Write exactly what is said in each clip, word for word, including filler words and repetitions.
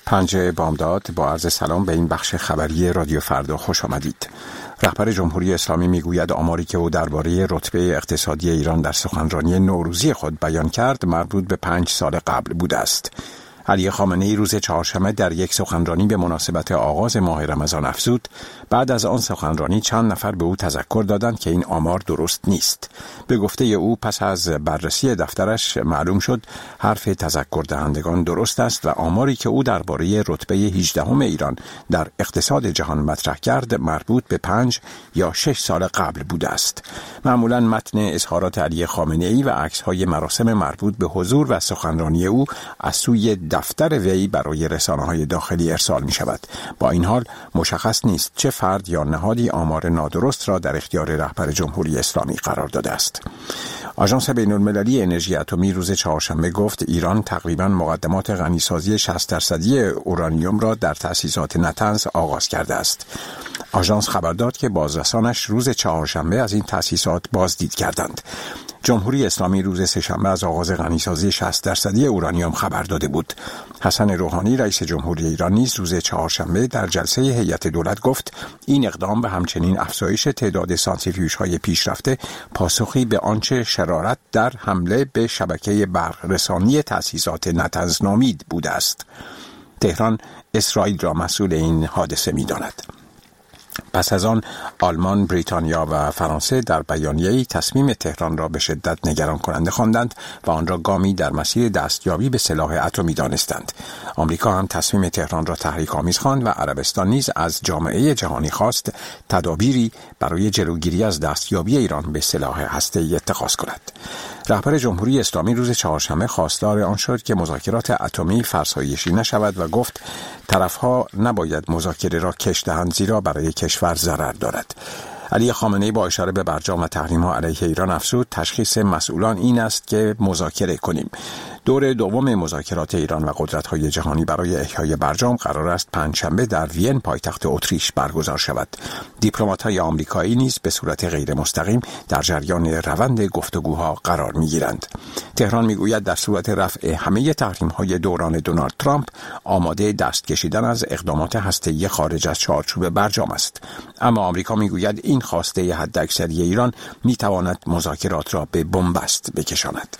پنجه بامداد با عرض سلام به این بخش خبری رادیو فردا خوش آمدید. رهبر جمهوری اسلامی میگوید آماری که او درباره رتبه اقتصادی ایران در سخنرانی نوروزی خود بیان کرد مربوط به پنج سال قبل بوده است. علی خامنه‌ای روز چهارشنبه در یک سخنرانی به مناسبت آغاز ماه رمضان افزود بعد از آن سخنرانی چند نفر به او تذکر دادند که این آمار درست نیست. به گفته او پس از بررسی دفترش معلوم شد حرف تذکر دهندگان درست است و آماری که او درباره رتبه هجدهم ایران در اقتصاد جهان مطرح کرد مربوط به پنج یا شش سال قبل بوده است. معمولا متن اظهارات علی خامنه‌ای و عکس‌های مراسم مربوط به حضور و سخنرانی او از سوی دفتر وی برای رسانه‌های داخلی ارسال می شود. با این حال مشخص نیست چه فرد یا نهادی آمار نادرست را در اختیار رهبر جمهوری اسلامی قرار داده است. آژانس بین‌المللی انرژی اتمی روز چهارشنبه گفت ایران تقریباً مقدمات غنیسازی شصت درصدی اورانیوم را در تأسیسات نطنز آغاز کرده است. آژانس خبر داد که بازرسانش روز چهارشنبه از این تأسیسات بازدید کردند. جمهوری اسلامی روز سه‌شنبه از آغاز غنیسازی شصت درصدی اورانیوم خبر داده بود. حسن روحانی رئیس جمهوری ایران نیز روز چهارشنبه در جلسه هیئت دولت گفت این اقدام به همچنین افزایش تعداد سانتریفیوژهای پیشرفته پاسخی به آنچه شرارت در حمله به شبکه برق رسانی تأسیسات نطنز نامید بوده است. تهران اسرائیل را مسئول این حادثه می‌داند. پس از آن آلمان، بریتانیا و فرانسه در بیانیه‌ای تصمیم تهران را به شدت نگران کننده خواندند و آن را گامی در مسیر دستیابی به سلاح اتمی دانستند. آمریکا هم تصمیم تهران را تحریک‌آمیز خواند و عربستان نیز از جامعه جهانی خواست تدابیری برای جلوگیری از دستیابی ایران به سلاح هسته‌ای اتخاذ کند. رهبر جمهوری اسلامی روز چهارشنبه خواستار آن شد که مذاکرات اتمی فرسایشی نشود و گفت طرف‌ها نباید مذاکره را کش دهند زیرا برای کشور ضرر دارد. علی خامنه‌ای با اشاره به برجام و تحریم‌ها علیه ایران افزود تشخیص مسئولان این است که مذاکره کنیم. دور دوم مذاکرات ایران و قدرت‌های جهانی برای احیای برجام قرار است پنجشنبه در وین پایتخت اتریش برگزار شود. دیپلمات‌های آمریکایی نیز به صورت غیر مستقیم در جریان روند گفتگوها قرار می‌گیرند. تهران می‌گوید در صورت رفع همه تحریم‌های دوران دونالد ترامپ آماده دست کشیدن از اقدامات هسته‌ای خارج از چارچوب برجام است. اما آمریکا می‌گوید این خواسته حداکثری ایران می‌تواند مذاکرات را به بنبست بکشاند.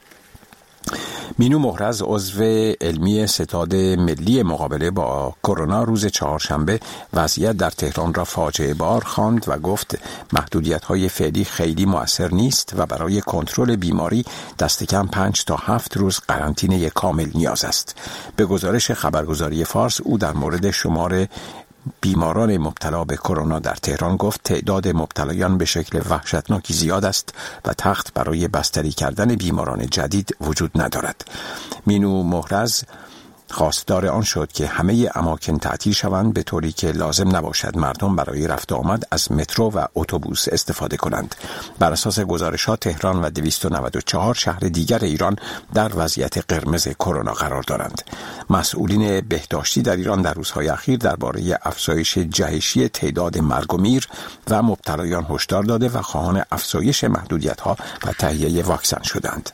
مینو مهرز عضو علمی ستاد ملی مقابله با کرونا روز چهارشنبه وضعیت در تهران را فاجعه بار خواند و گفت محدودیت‌های فعلی خیلی مؤثر نیست و برای کنترل بیماری دست کم پنج تا هفت روز قرنطینه کامل نیاز است. به گزارش خبرگزاری فارس او در مورد شمار بیماران مبتلا به کرونا در تهران گفت تعداد مبتلایان به شکل وحشتناکی زیاد است و تخت برای بستری کردن بیماران جدید وجود ندارد. مینو مهرز خواستار آن شد که همه اماکن تعطیل شوند به طوری که لازم نباشد مردم برای رفت و آمد از مترو و اتوبوس استفاده کنند. بر اساس گزارش‌ها تهران و دویست و نود و چهار شهر دیگر ایران در وضعیت قرمز کرونا قرار دارند. مسئولین بهداشتی در ایران در روزهای اخیر درباره افزایش جهشی تعداد مرگ و میر و مبتلایان هشدار داده و خواهان افزایش محدودیت‌ها و تهیه واکسن شدند.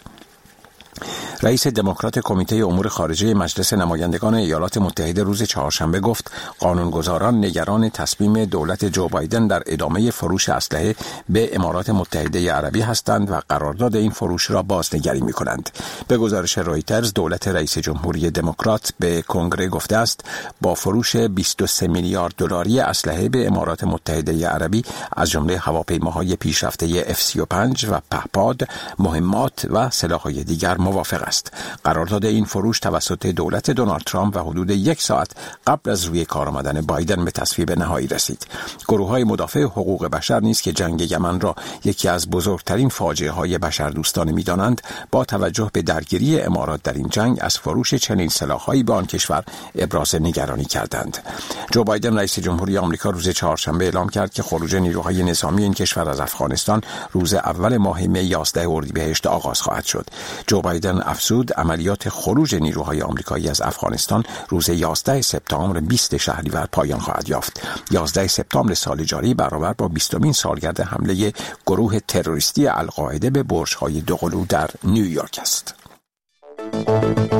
رئیس دموکرات کمیته امور خارجه مجلس نمایندگان ایالات متحده روز چهارشنبه گفت قانونگذاران نگران تصمیم دولت جو بایدن در ادامه فروش اسلحه به امارات متحده عربی هستند و قرارداد این فروش را بازنگری می‌کنند. به گزارش رویترز دولت رئیس جمهوری دموکرات به کنگره گفته است با فروش بیست و سه میلیارد دلاری اسلحه به امارات متحده عربی از جمله هواپیماهای پیشرفته اف سی و پنج و پهپاد، مهمات و سلاح‌های دیگر موافق است. قرارداد این فروش توسط دولت دونالد ترامپ و حدود یک ساعت قبل از روی کار آمدن بایدن به تصویب نهایی رسید. گروه‌های مدافع حقوق بشر نیز که جنگ یمن را یکی از بزرگترین فاجعه‌های بشردوستانه می‌دانند، با توجه به درگیری امارات در این جنگ از فروش چنین سلاح‌هایی به آن کشور ابراز نگرانی کردند. جو بایدن رئیس جمهوری آمریکا روز چهارشنبه اعلام کرد که خروج نیروهای نظامی این کشور از افغانستان روز اول ماه می یازده اردیبهشت آغاز خواهد شد. جو بایدن افزود عملیات خروج نیروهای آمریکایی از افغانستان روز یازده سپتامبر بیست شهریور پایان خواهد یافت. یازده سپتامبر سال جاری برابر با بیستمین سالگرد حمله گروه تروریستی القاعده به برج‌های دوقلو در نیویورک است.